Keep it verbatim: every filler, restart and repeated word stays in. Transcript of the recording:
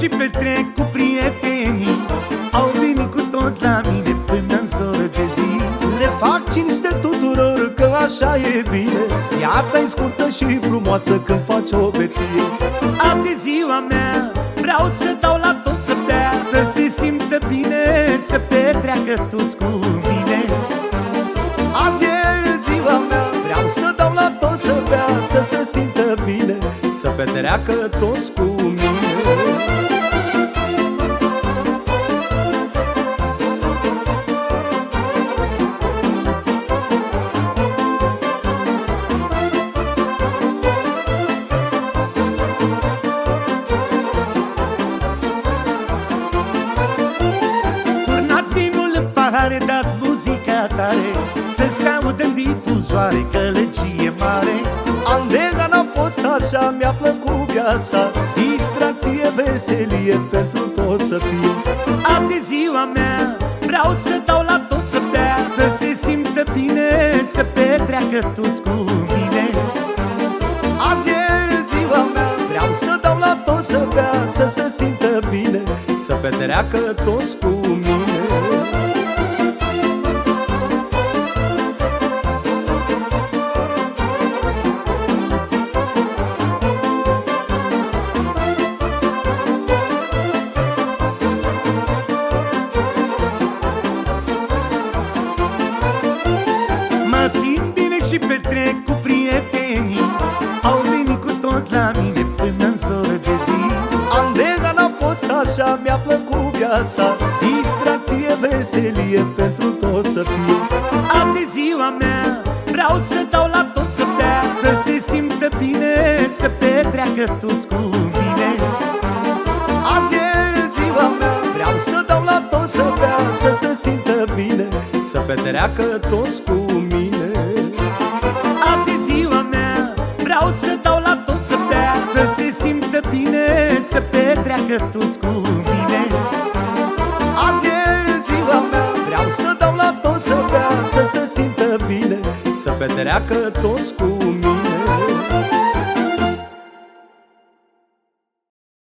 și petrec cu prietenii. Au venit cu toți la mine până-n zoră de zi. Le fac cinste tuturor că așa e bine. Viața-i scurtă și frumoasă când faci o beție. Azi e ziua mea, vreau să dau la tot să bea, să se simtă bine, să petreacă toți cu mine. Azi e ziua mea, vreau să dau la tot să bea, să se simtă bine, să petreacă toți cu mine. Vinul în pahare, dați muzica tare, să se audă în difuzoare, călăgie mare. An de an a fost așa, mi-a plăcut viața, distracție, veselie, pentru tot să fie. Azi e ziua mea, vreau să dau la tot să bea, să se simtă bine, să petreacă toți cu mine. Azi e ziua mea, vreau să dau la tot să bea, să se simtă bine, să petreacă toți cu mine. Mă simt bine și petrec cu prietenii. Au venit cu toți la mine până-n zoră de zi. An de an a fost așa, mi-a plăcut viața, distracție, veselie, pentru tot să fie. Azi e ziua mea, vreau să dau la tot să bea, să se simtă bine, să petreacă toți cu mine. Azi e ziua mea, vreau să dau la tot să bea, să se simtă bine, să petreacă toți cu mine. Azi e ziua mea, vreau să dau la tot să bea, să se simtă bine, să petreacă toți cu mine. Azi e ziua mea, vreau să dau la tot să bea, să se simtă bine, să petreacă toți cu mine.